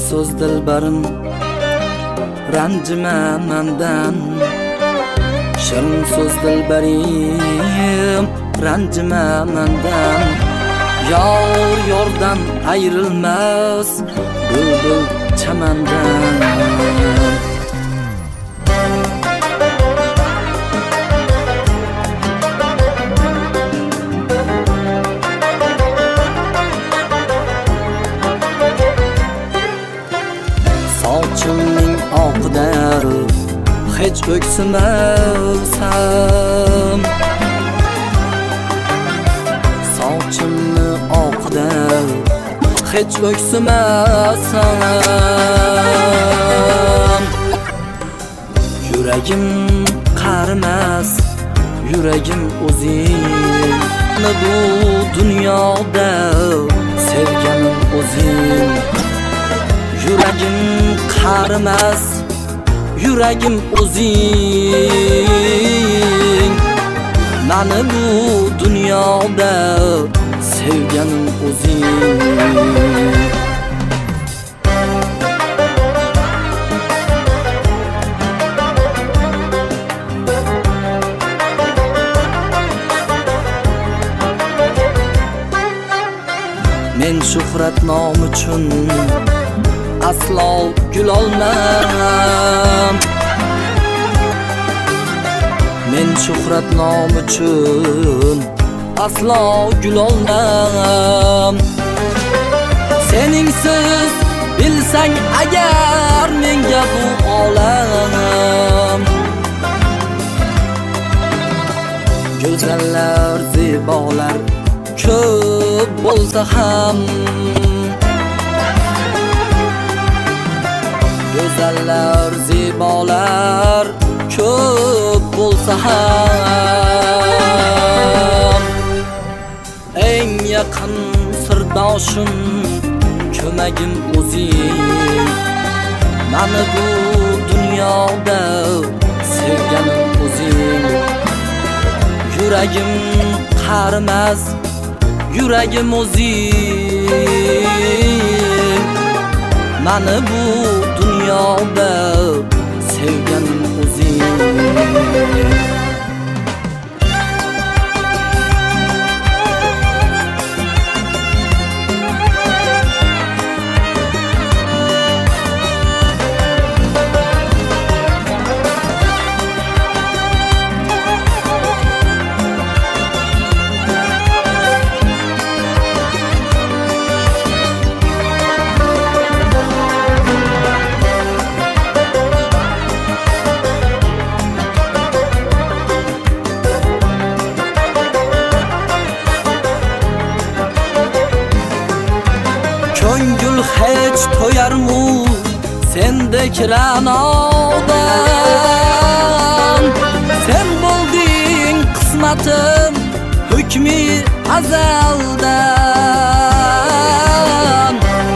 so'z dilbarim, ranjima mendan. Shirin so'z dilbarim, ranjima mendan. Yor yordan ayrilmas, bulbul chamandan. Sochimning oqidan hech o'ksinmasam, sochimni oqidan hech o'ksinmasam, yuragim qarimas, yuragim o'zing. Bu dunyoda sevganim o'zing. Yuragim qarimas, yuragim o'zing. Mani bu dunyoda sevganim o'zing. Men shuhrat nom uchun aslo gulolmam. Men shuhrat nom uchun aslo gulolmam. Seningsiz bilsang agar menga bu olam, go'zallar zebolar ko'p bo'lsa ham, go'zallar zebolar ko'p bo'lsa ham, eng yaqin sirdoshim ko'magim o'zing. Mani bu dunyoda sevganim o'zing. Yuragim qarimas, yuragim o'zing. Mani bu dunyoda sevganim o'zing. Ko'ngil hech to'yarmu sendek ra'nodan. Sen bo'lding qismatim hukmi azaldan.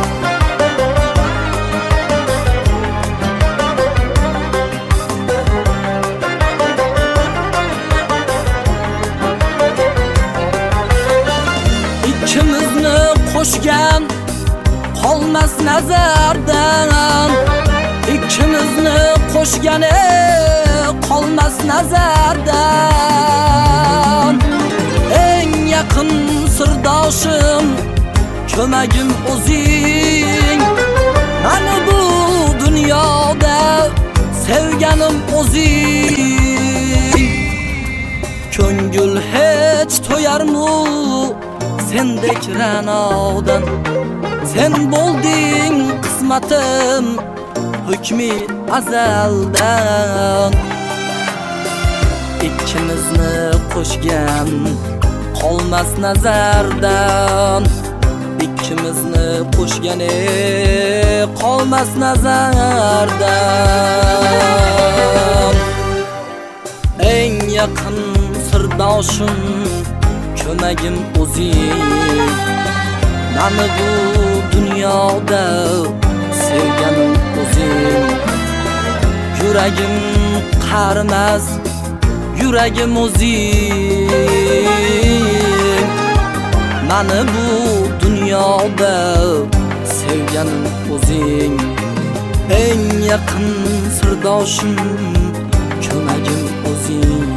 İkimizni qo'shgan qolmas nazardan. İkimizni qo'shgani qolmas nazardan. Eng yaqin sirdoshim ko'magim o'zing. Mani bu dunyoda sevganim o'zing. Ko'ngil hech to'yarmu sendek ra'nodan. Sen bo'lding qismatim hukmi azaldan. Ikkimizni qo'shgan qolmas nazardan. Ikkimizni qo'shgani qolmas nazardan. Eng yaqin sirdoshim ko'magim o'zing. Mani bu dunyoda sevganim o'zing. Yuragim qarimas, yuragim o'zing. Mani bu dunyoda sev sevganim o'zing, eng yaqin sirdoshim, ko'magim o'zing.